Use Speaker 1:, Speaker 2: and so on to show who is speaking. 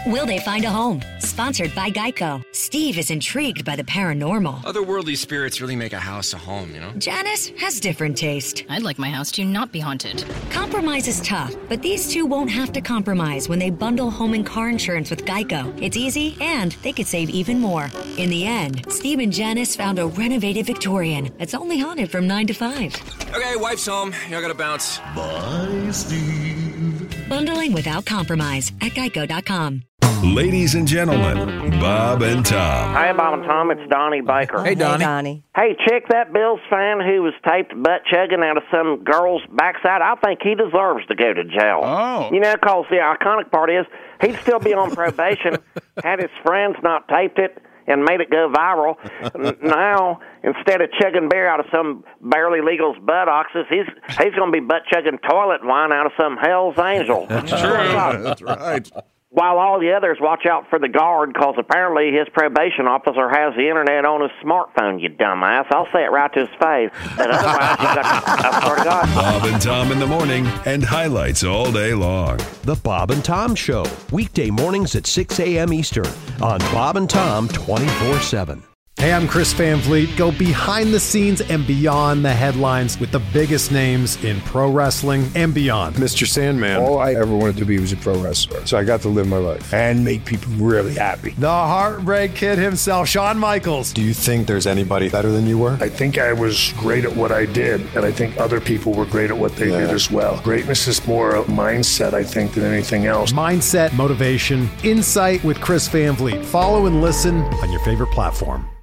Speaker 1: Will they find a home? Sponsored by Geico. Steve is intrigued by the paranormal.
Speaker 2: Otherworldly spirits really make a house a home, you know?
Speaker 1: Janice has different taste.
Speaker 3: I'd like my house to not be haunted.
Speaker 1: Compromise is tough, but these two won't have to compromise when they bundle home and car insurance with Geico. It's easy, and they could save even more. In the end, Steve and Janice found a renovated Victorian that's only haunted from 9 to 5.
Speaker 2: Okay, wife's home. I gotta bounce.
Speaker 4: Bye, Steve.
Speaker 1: Bundling without compromise at geico.com.
Speaker 4: Ladies and gentlemen, Bob and Tom.
Speaker 5: Hey, Bob and Tom, it's Donnie Baker.
Speaker 6: Hey, Donnie.
Speaker 5: Hey, check that Bills fan who was taped butt-chugging out of some girl's backside. I think he deserves to go to jail.
Speaker 6: Oh.
Speaker 5: You know, because the iconic part is he'd still be on probation had his friends not taped it and made it go viral. Now, instead of chugging beer out of some barely legal's buttocks, he's going to be butt-chugging toilet wine out of some Hell's Angel.
Speaker 6: That's true. That's right.
Speaker 5: While all the others watch out for the guard, because apparently his probation officer has the internet on his smartphone, you dumbass. I'll say it right to his face. But otherwise, you got I swear to God.
Speaker 4: Bob and Tom in the morning and highlights all day long.
Speaker 7: The Bob and Tom Show, weekday mornings at 6 a.m. Eastern on Bob and Tom 24/7.
Speaker 8: Hey, I'm Chris Van Vliet. Go behind the scenes and beyond the headlines with the biggest names in pro wrestling and beyond.
Speaker 9: Mr. Sandman. All I ever wanted to be was a pro wrestler. So I got to live my life and make people really happy.
Speaker 8: The Heartbreak Kid himself, Shawn Michaels.
Speaker 9: Do you think there's anybody better than you were?
Speaker 10: I think I was great at what I did, and I think other people were great at what they did as well. Greatness is more a mindset, I think, than anything else.
Speaker 8: Mindset, motivation, insight with Chris Van Vliet. Follow and listen on your favorite platform.